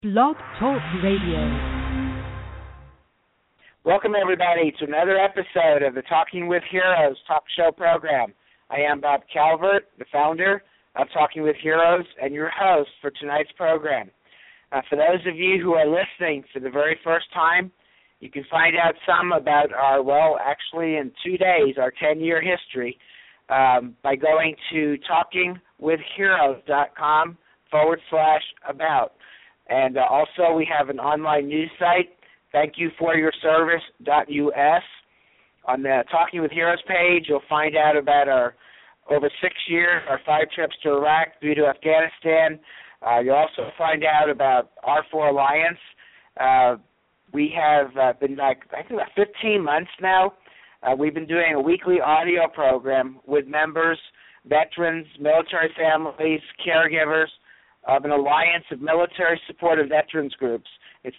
Blog Talk Radio. Welcome, everybody, to another episode of the Talking with Heroes talk show program. I am Bob Calvert, the founder of Talking with Heroes and your host for tonight's program. For those of you who are listening for the very first time, you can find out some about our, in 2 days, our 10-year history by going to talkingwithheroes.com/about. And also we have an online news site, thankyoufforyourservice.us. On the Talking with Heroes page, you'll find out about our over 6 years, our 5 trips to Iraq through to Afghanistan. You'll also find out about R4 Alliance. We have been, about 15 months now. We've been doing a weekly audio program with members, veterans, military families, caregivers of an alliance of military-supported veterans groups. It's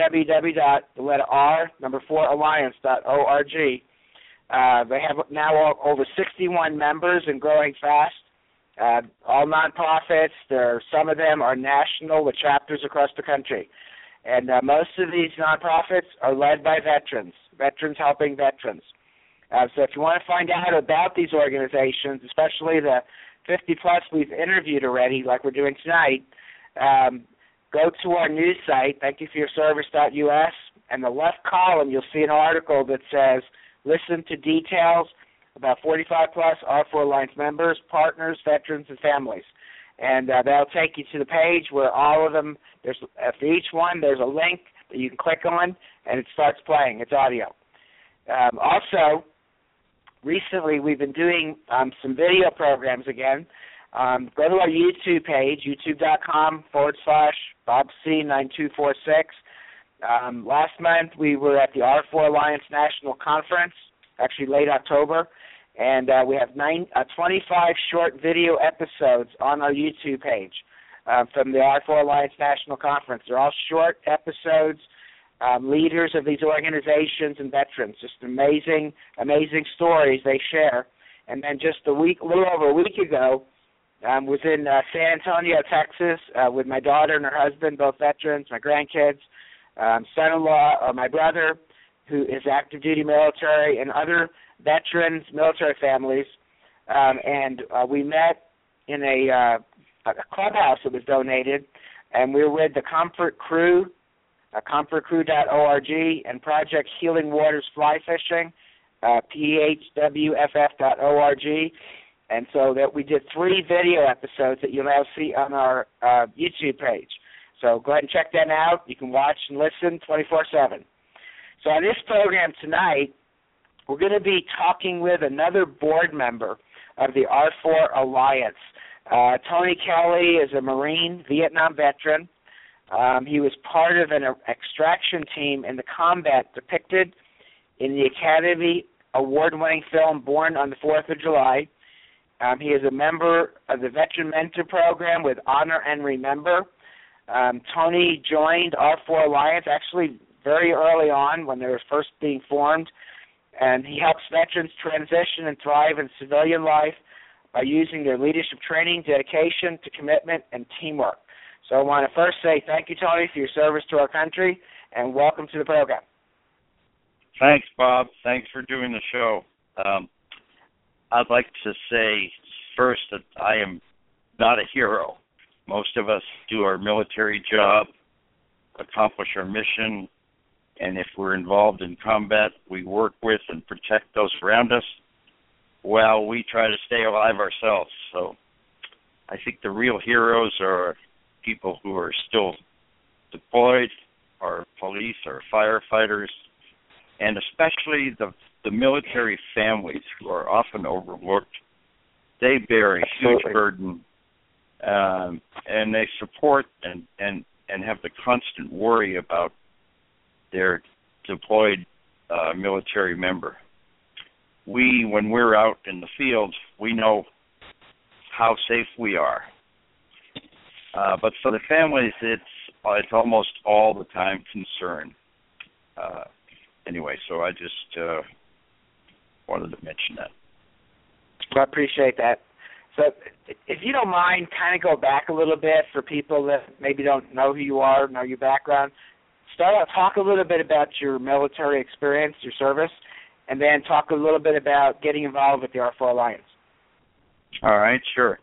www.4alliance.org. They have now over 61 members and growing fast. All nonprofits. Some of them are national with chapters across the country. And most of these nonprofits are led by veterans helping veterans. So if you want to find out about these organizations, especially the 50-plus we've interviewed already, like we're doing tonight, go to our news site, thankyoufforyourservice.us, and the left column you'll see an article that says, listen to details about 45-plus R4 Alliance members, partners, veterans, and families. And that'll take you to the page where all of them, for each one, there's a link that you can click on, and it starts playing. It's audio. Also, recently, we've been doing some video programs again. Go to our YouTube page, youtube.com/BobC9246. Last month, we were at the R4 Alliance National Conference, actually late October, and we have 25 short video episodes on our YouTube page from the R4 Alliance National Conference. They're all short episodes. Leaders of these organizations and veterans, just amazing stories they share. And then just a little over a week ago, was in San Antonio, Texas, with my daughter and her husband, both veterans, my grandkids, son-in-law, my brother, who is active duty military, and other veterans, military families. And we met in a clubhouse that was donated, and we were with the Comfort Crew, comfortcrew.org, and Project Healing Waters Fly Fishing, phwff.org. And so that we did 3 video episodes that you'll now see on our YouTube page. So go ahead and check that out. You can watch and listen 24/7. So on this program tonight, we're going to be talking with another board member of the R4 Alliance. Tony Kelly is a Marine, Vietnam veteran. He was part of an extraction team in the combat depicted in the Academy Award-winning film Born on the 4th of July. He is a member of the Veteran Mentor Program with Honor and Remember. Tony joined R4 Alliance actually very early on when they were first being formed, and he helps veterans transition and thrive in civilian life by using their leadership training, dedication to commitment, and teamwork. So I want to first say thank you, Tony, for your service to our country, and welcome to the program. Thanks, Bob. Thanks for doing the show. I'd like to say first that I am not a hero. Most of us do our military job, accomplish our mission, and if we're involved in combat, we work with and protect those around us while we try to stay alive ourselves. So I think the real heroes are people who are still deployed, our police, our firefighters, and especially the military families who are often overlooked. They bear a huge burden, and they support and have the constant worry about their deployed military member. When we're out in the field, we know how safe we are. But for the families, it's almost all the time concern. Anyway, so I just wanted to mention that. I appreciate that. So if you don't mind, kind of go back a little bit for people that maybe don't know who you are, know your background. Start out, talk a little bit about your military experience, your service, and then talk a little bit about getting involved with the R4 Alliance. All right, sure.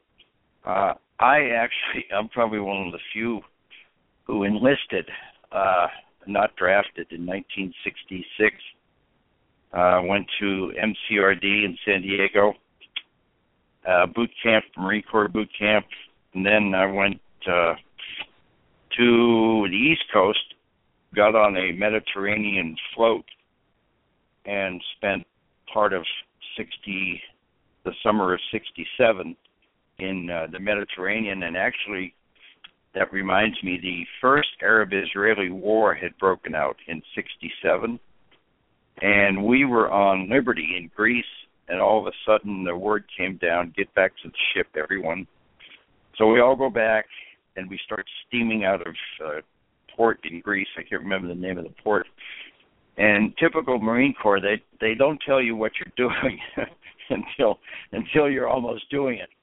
I'm probably one of the few who enlisted, not drafted, in 1966. Went to MCRD in San Diego, boot camp, Marine Corps boot camp, and then I went to the East Coast, got on a Mediterranean float, and spent part of the summer of 67 in the Mediterranean. And actually, that reminds me, the first Arab-Israeli war had broken out in 67, and we were on liberty in Greece, and all of a sudden the word came down, get back to the ship, everyone. So we all go back, and we start steaming out of port in Greece. I can't remember the name of the port. And typical Marine Corps, they don't tell you what you're doing until you're almost doing it.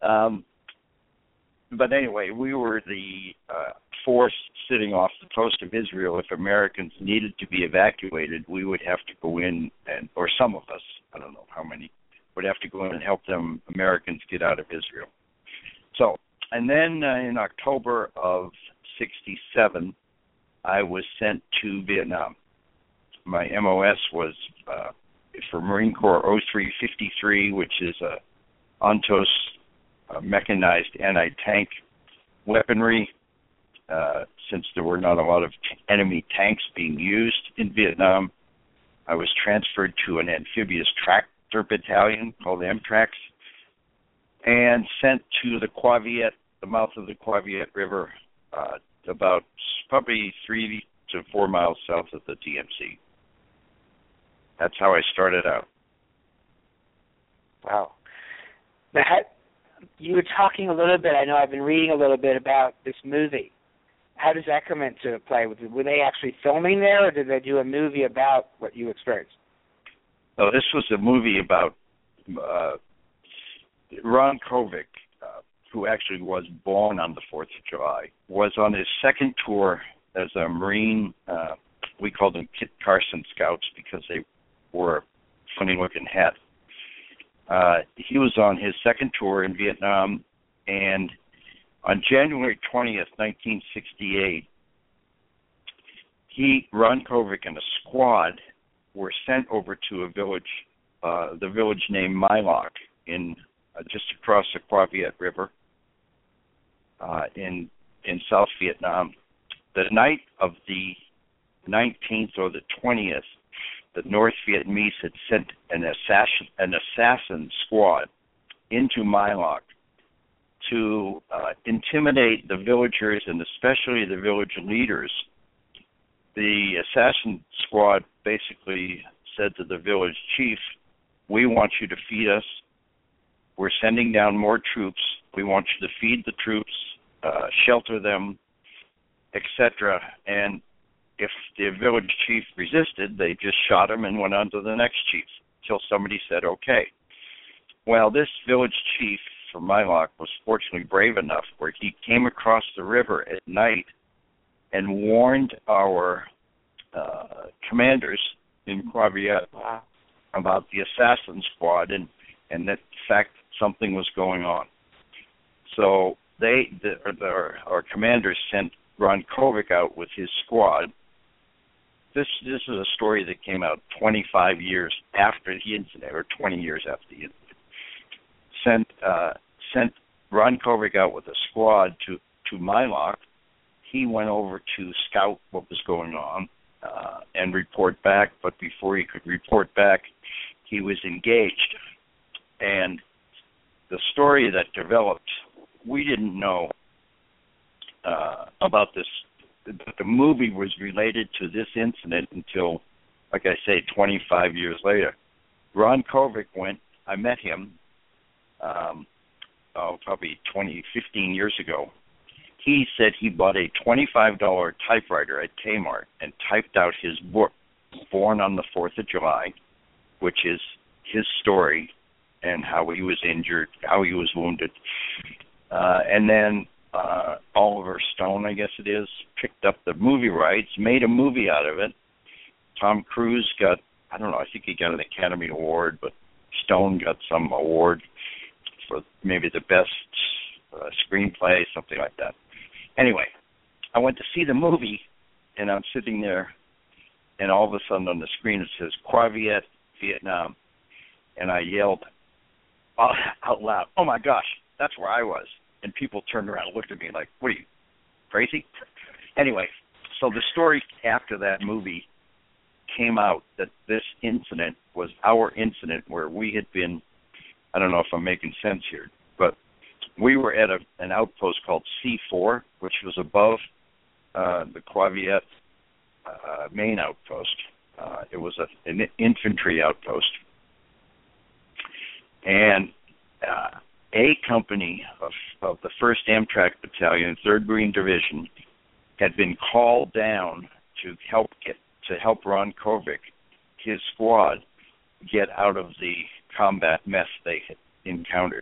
But anyway, we were the force sitting off the coast of Israel. If Americans needed to be evacuated, we would have to go in, or some of us, I don't know how many, would have to go in and help them Americans get out of Israel. So, and then in October of 67, I was sent to Vietnam. My MOS was for Marine Corps 0353, which is a ONTOS mechanized anti-tank weaponry, since there were not a lot of enemy tanks being used in Vietnam. I was transferred to an amphibious tractor battalion called MTRAX, and sent to the Qua Viet, the mouth of the Qua Viet River, about probably 3 to 4 miles south of the DMZ. That's how I started out. Wow. Now, you were talking a little bit, I know I've been reading a little bit about this movie. How does that come into play? Were they actually filming there, or did they do a movie about what you experienced? No, this was a movie about Ron Kovic, who actually was born on the 4th of July, was on his second tour as a Marine. We called them Kit Carson Scouts because they wore a funny-looking hat. He was on his second tour in Vietnam, and on January 20th, 1968, Ron Kovic and a squad were sent over to a village, the village named My Loc, in just across the Qua Viet River in South Vietnam. The night of the 19th or the 20th, the North Vietnamese had sent an assassin squad into My Loc to intimidate the villagers and especially the village leaders. The assassin squad basically said to the village chief, "We want you to feed us. We're sending down more troops. We want you to feed the troops, shelter them, etc." And if the village chief resisted, they just shot him and went on to the next chief until somebody said, okay. Well, this village chief from My Loc was fortunately brave enough where he came across the river at night and warned our commanders in Qua Viet about the assassin squad and that, in fact, something was going on. So our commanders sent Ron Kovic out with his squad. This is a story that came out 25 years after the incident, or 20 years after the incident. Sent Ron Kovic out with a squad to My Loc. He went over to scout what was going on and report back, but before he could report back, he was engaged. And the story that developed, we didn't know about this. The movie was related to this incident until, like I say, 25 years later. Ron Kovic went, I met him probably 15 years ago. He said he bought a $25 typewriter at Kmart and typed out his book, Born on the 4th of July, which is his story and how he was injured, how he was wounded. And then Oliver Stone, I guess it is, picked up the movie rights, made a movie out of it. Tom Cruise got, I don't know, I think he got an Academy Award, but Stone got some award for maybe the best screenplay, something like that. Anyway, I went to see the movie, and I'm sitting there, and all of a sudden on the screen it says, Qua Viet, Vietnam. And I yelled out loud, oh my gosh, that's where I was. And people turned around and looked at me like, what are you, crazy? Anyway, so the story after that movie came out that this incident was our incident where we had been, I don't know if I'm making sense here, but we were at an outpost called C4, which was above the Qua Viet main outpost. It was an infantry outpost. And a company of the 1st Amtrak Battalion, 3rd Marine Division, had been called down to help Ron Kovic, his squad, get out of the combat mess they had encountered.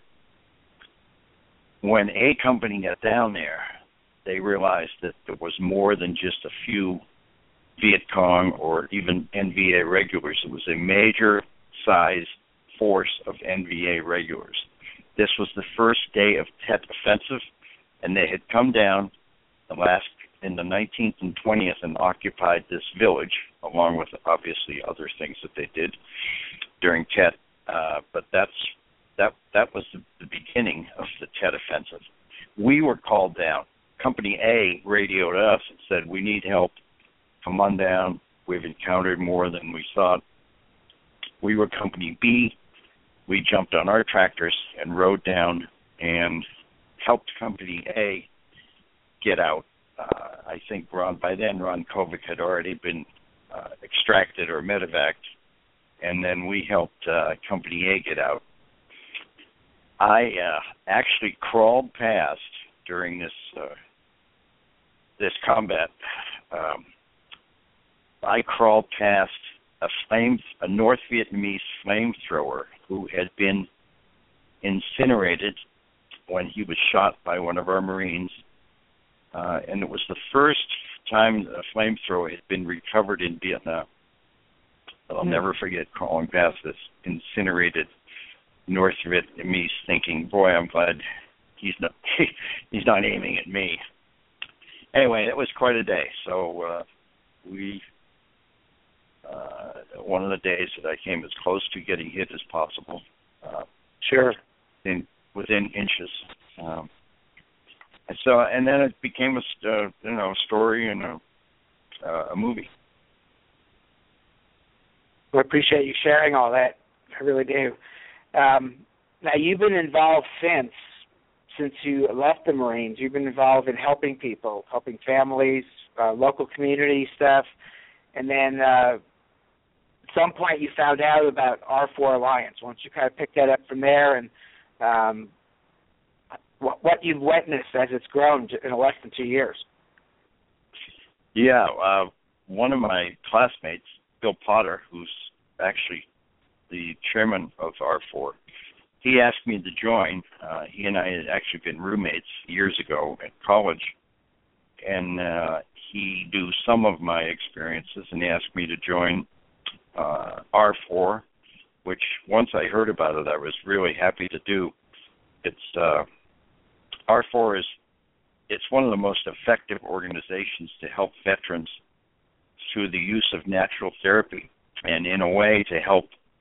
When A company got down there, they realized that there was more than just a few Viet Cong or even NVA regulars. It was a major size force of NVA regulars. This was the first day of Tet Offensive, and they had come down in the 19th and 20th and occupied this village, along with obviously other things that they did during Tet. But that was the beginning of the Tet Offensive. We were called down. Company A radioed us and said, we need help. Come on down. We've encountered more than we thought. We were Company B. We jumped on our tractors and rode down and helped Company A get out. I think by then Ron Kovic had already been extracted or medevaced, and then we helped Company A get out. I actually crawled past during this combat. I crawled past a North Vietnamese flamethrower who had been incinerated when he was shot by one of our Marines. And it was the first time a flamethrower had been recovered in Vietnam. I'll never forget crawling past this incinerated North Vietnamese thinking, boy, I'm glad he's not aiming at me. Anyway, it was quite a day. So one of the days that I came as close to getting hit as possible. Sure. Within inches. And then it became a story and a movie. I appreciate you sharing all that. I really do. Now, you've been involved since you left the Marines. You've been involved in helping people, helping families, local community stuff. And then at some point you found out about R4 Alliance. Why don't you kind of pick that up from there and what you've witnessed as it's grown in less than 2 years? Yeah, one of my classmates, Bill Potter, who's actually the chairman of R4, he asked me to join. He and I had actually been roommates years ago at college, and he knew some of my experiences, and he asked me to join R4, which once I heard about it, I was really happy to do. It's R4 it's one of the most effective organizations to help veterans through the use of natural therapy, and in a way to help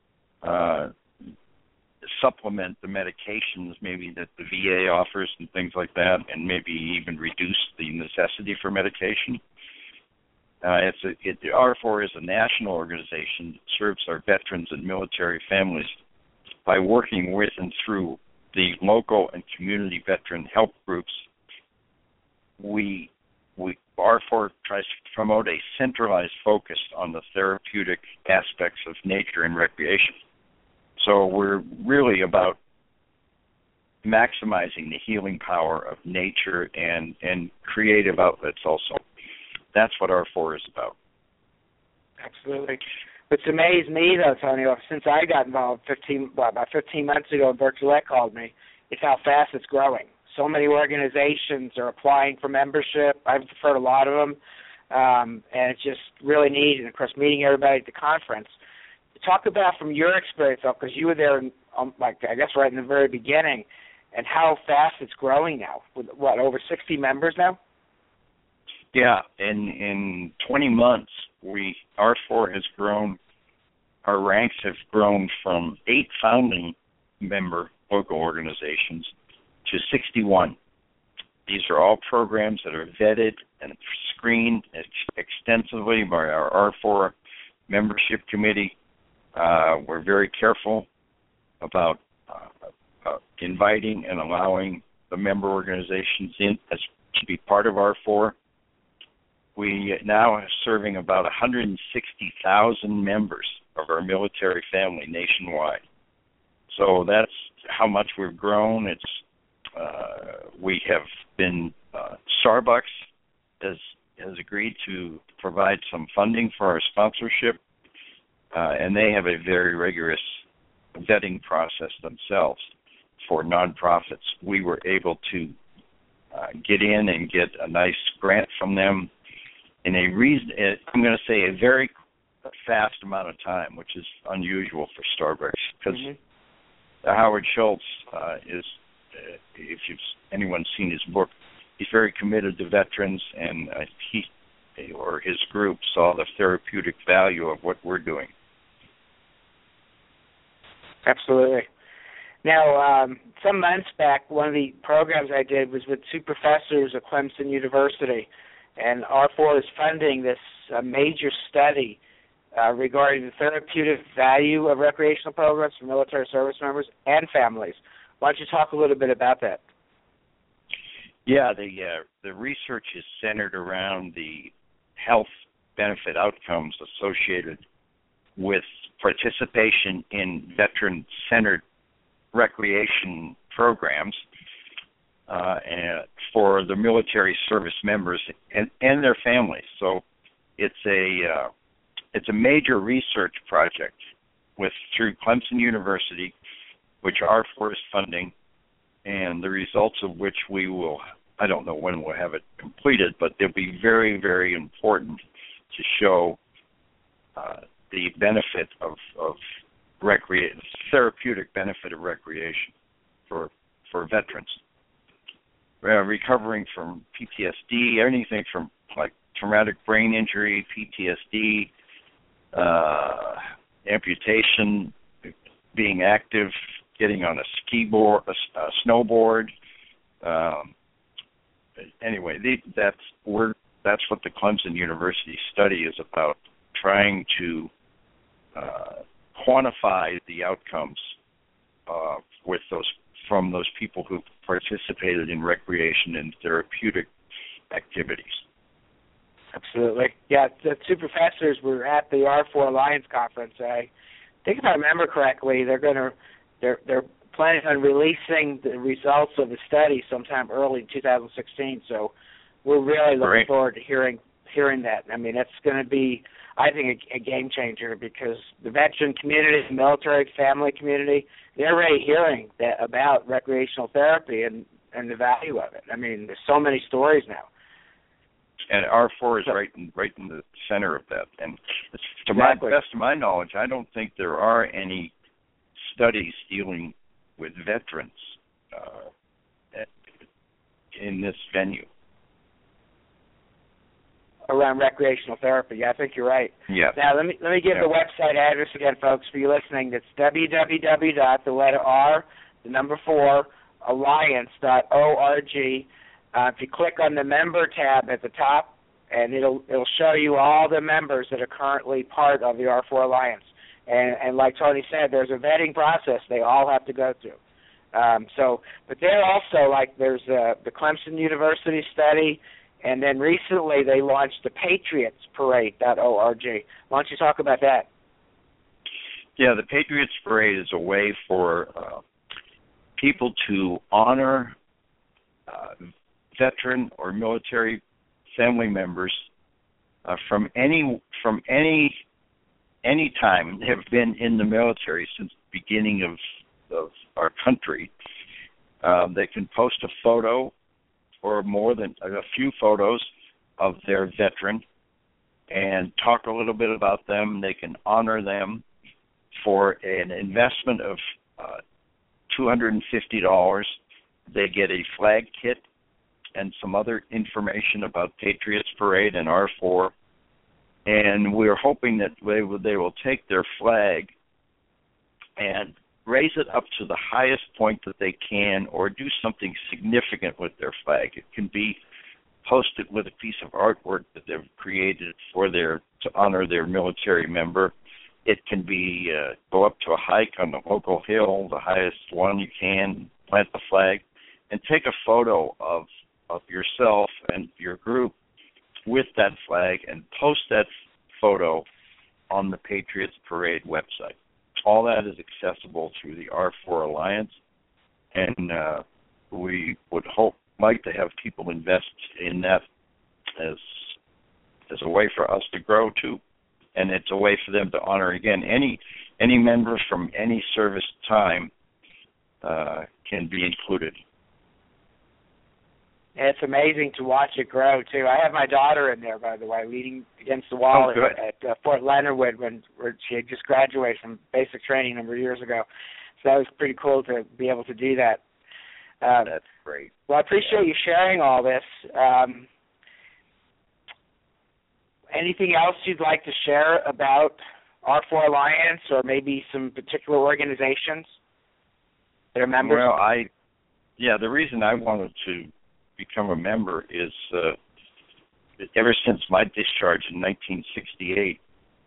supplement the medications maybe that the VA offers and things like that, and maybe even reduce the necessity for medication. R4 is a national organization that serves our veterans and military families by working with and through the local and community veteran help groups. R4 tries to promote a centralized focus on the therapeutic aspects of nature and recreation. So we're really about maximizing the healing power of nature and creative outlets also. That's what R4 is about. Absolutely. What's amazed me, though, Tony, since I got involved about 15 months ago, and Bert Gillette called me, is how fast it's growing. So many organizations are applying for membership. I've referred a lot of them, and it's just really neat. And, of course, meeting everybody at the conference. Talk about from your experience, though, because you were there, I guess, right in the very beginning, and how fast it's growing now. With, over 60 members now? Yeah, in 20 months, R4 has grown. Our ranks have grown from 8 founding member local organizations to 61. These are all programs that are vetted and screened extensively by our R4 membership committee. We're very careful about inviting and allowing the member organizations in to be part of R4. We now are serving about 160,000 members of our military family nationwide. So that's how much we've grown. We have been Starbucks has agreed to provide some funding for our sponsorship, and they have a very rigorous vetting process themselves for nonprofits. We were able to get in and get a nice grant from them in I'm going to say a very fast amount of time, which is unusual for Starbucks, because Howard Schultz is, if anyone's seen his book, he's very committed to veterans, and he or his group saw the therapeutic value of what we're doing. Absolutely. Now, some months back, one of the programs I did was with 2 professors at Clemson University, and R4 is funding this major study regarding the therapeutic value of recreational programs for military service members and families. Why don't you talk a little bit about that? Yeah, the research is centered around the health benefit outcomes associated with participation in veteran-centered recreation programs for the military service members and their families. So it's a major research project through Clemson University, which R4 is funding, and the results of which I don't know when we'll have it completed, but they'll be very, very important to show the benefit of therapeutic benefit of recreation for veterans. Recovering from PTSD, anything from like traumatic brain injury, PTSD, amputation, being active, getting on a snowboard. Anyway, that's what the Clemson University study is about, trying to quantify the outcomes from those people who participated in recreation and therapeutic activities. Absolutely. Yeah, the 2 professors were at the R4 Alliance conference. I think if I remember correctly, they're planning on releasing the results of the study sometime early in 2016. So we're really looking forward to hearing that. I mean, that's going to be, I think, a game changer, because the veteran community, the military family community, they're already hearing about recreational therapy and the value of it. I mean, there's so many stories now. And R4 is right in the center of that. And to exactly. my best of my knowledge, I don't think there are any studies dealing with veterans in this venue. Around recreational therapy. Yeah, I think you're right. Yeah. Now, let me give the website address again, folks, for you listening. It's www.alliance.org. If you click on the member tab at the top, and it'll show you all the members that are currently part of the R4 Alliance. And like Tony said, there's a vetting process they all have to go through. But they're also, like, there's the Clemson University study, and then recently they launched the PatriotsParade.org. Why don't you talk about that? Yeah, the Patriots Parade is a way for people to honor veteran or military family members from any any time have been in the military since the beginning of our country. They can post a photo or more than a few photos of their veteran and talk a little bit about them. They can honor them for an investment of $250. They get a flag kit and some other information about Patriots Parade and R4. And we're hoping that they will take their flag and raise it up to the highest point that they can, or do something significant with their flag. It can be posted with a piece of artwork that they've created to honor their military member. It can be go up to a hike on the local hill, the highest one you can, plant the flag, and take a photo of yourself and your group with that flag and post that photo on the Patriots Parade website. All that is accessible through the R4 Alliance, and we would like to have people invest in that as a way for us to grow too, and it's a way for them to honor again any member from any service time can be included. It's amazing to watch it grow, too. I have my daughter in there, by the way, leaning against the wall at Fort Leonard Wood where she had just graduated from basic training a number of years ago. So that was pretty cool to be able to do that. That's great. Well, I appreciate you sharing all this. Anything else you'd like to share about R4 Alliance or maybe some particular organizations that are members? Well, the reason I wanted to become a member is ever since my discharge in 1968,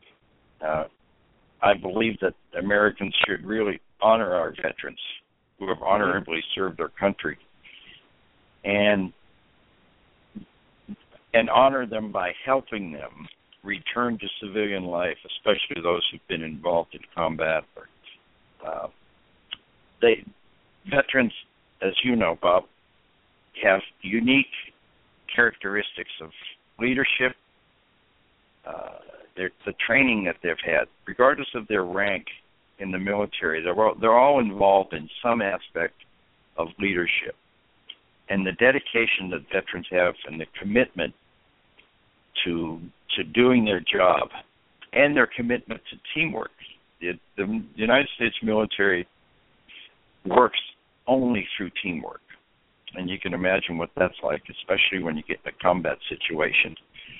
I believe that Americans should really honor our veterans who have honorably served our country, and honor them by helping them return to civilian life, especially those who've been involved in combat. Veterans, as you know, Bob, have unique characteristics of leadership, the training that they've had, regardless of their rank in the military. They're all involved in some aspect of leadership. And the dedication that veterans have and the commitment to doing their job and their commitment to teamwork. The United States military works only through teamwork. And you can imagine what that's like, especially when you get in a combat situation.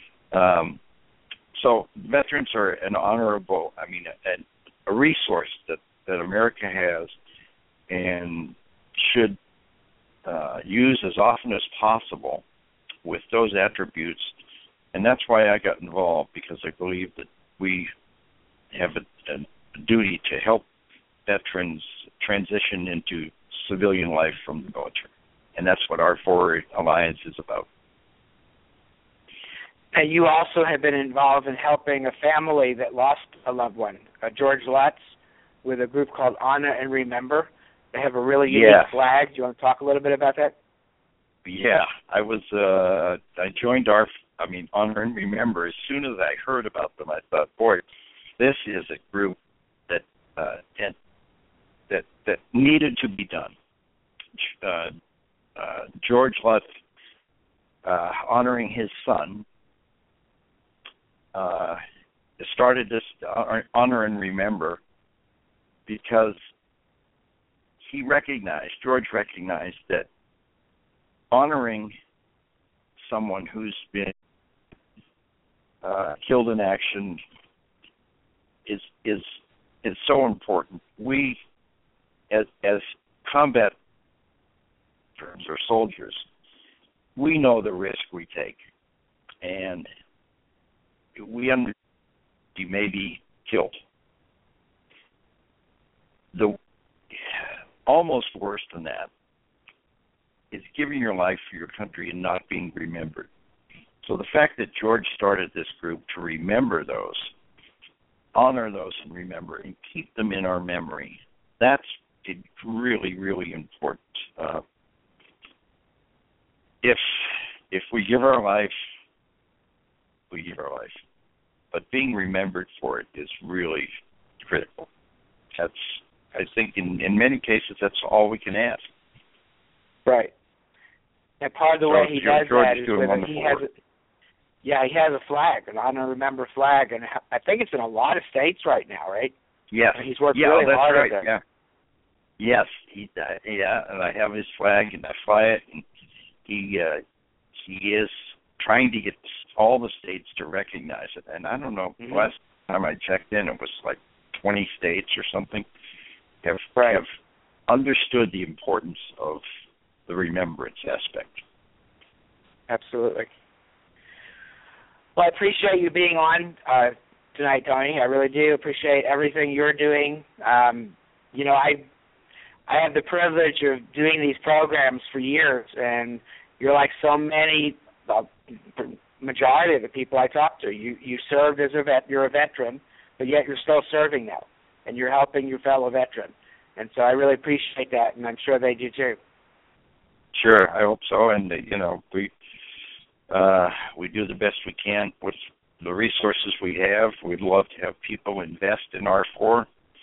So veterans are an honorable, a resource that America has and should use as often as possible with those attributes. And that's why I got involved, because I believe that we have a duty to help veterans transition into civilian life from the military. And that's what R4 Alliance is about. And you also have been involved in helping a family that lost a loved one, George Lutz, with a group called Honor and Remember. They have a really unique flag. Do you want to talk a little bit about that? Yeah, I joined Honor and Remember. As soon as I heard about them, I thought, boy, this is a group that needed to be done. George Lutz, honoring his son, started this Honor and Remember because George recognized that honoring someone who's been killed in action is so important. We, as combat veterans or soldiers, we know the risk we take, and we understand you may be killed. The almost worse than that is giving your life for your country and not being remembered. So the fact that George started this group to remember those, honor those and remember, and keep them in our memory, that's really, really important. If we give our life, we give our life. but being remembered for it is really critical. That's, I think, in many cases, that's all we can ask. Right. And part of the way he does George that is with he has a flag, an honor remember flag, and I think it's in a lot of states right now, right? Yes. He's worked really hard right. at it. Yeah. Yes, and I have his flag, and I fly it, and he is trying to get all the states to recognize it. And I don't know, last time I checked in, it was like 20 states or something have understood the importance of the remembrance aspect. Absolutely. Well, I appreciate you being on tonight, Tony. I really do appreciate everything you're doing. You know, I have the privilege of doing these programs for years, and you're like so many, majority of the people I talk to. You served as you're a veteran, but yet you're still serving now, and you're helping your fellow veteran. And so I really appreciate that, and I'm sure they do too. Sure, I hope so. And you know, we do the best we can with the resources we have. We'd love to have people invest in R4.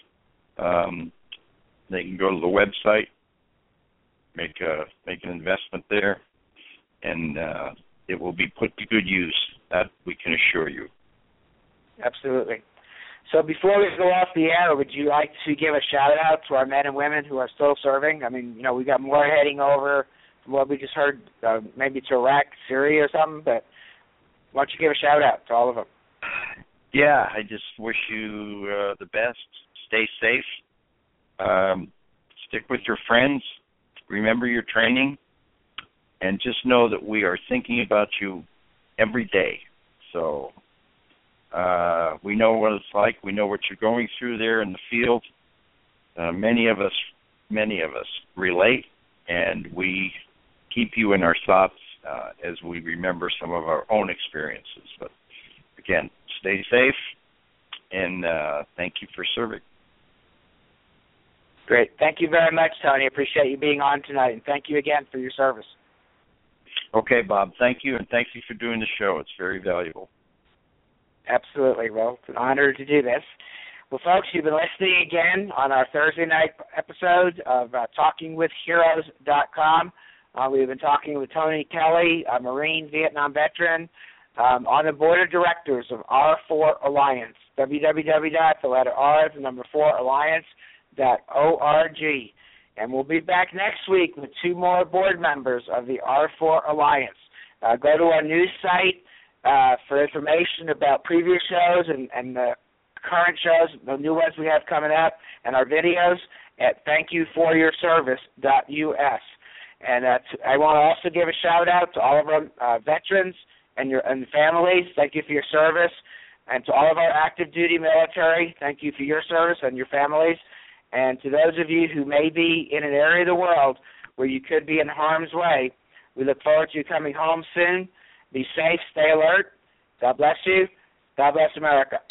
They can go to the website, make an investment there, and it will be put to good use. That we can assure you. Absolutely. So before we go off the air, would you like to give a shout-out to our men and women who are still serving? I mean, you know, we got more heading over from what we just heard, maybe to Iraq, Syria or something, but why don't you give a shout-out to all of them? Yeah, I just wish you the best. Stay safe. Stick with your friends. Remember your training. And just know that we are thinking about you every day. So we know what it's like. We know what you're going through there in the field. Many of us relate, and we keep you in our thoughts as we remember some of our own experiences. But again, stay safe, and thank you for serving. Great. Thank you very much, Tony. I appreciate you being on tonight, and thank you again for your service. Okay, Bob. Thank you, and thank you for doing the show. It's very valuable. Absolutely. Well, it's an honor to do this. Well, folks, you've been listening again on our Thursday night episode of TalkingWithHeroes.com. We've been talking with Tony Kelly, a Marine Vietnam veteran, on the board of directors of R4 Alliance, www.4alliance.org. And we'll be back next week with 2 more board members of the R4 Alliance. Go to our news site for information about previous shows and the current shows, the new ones we have coming up, and our videos at thankyoufforyourservice.us. And I want to also give a shout-out to all of our veterans and families. Thank you for your service. And to all of our active duty military, thank you for your service and your families. And to those of you who may be in an area of the world where you could be in harm's way, we look forward to you coming home soon. Be safe, stay alert. God bless you. God bless America.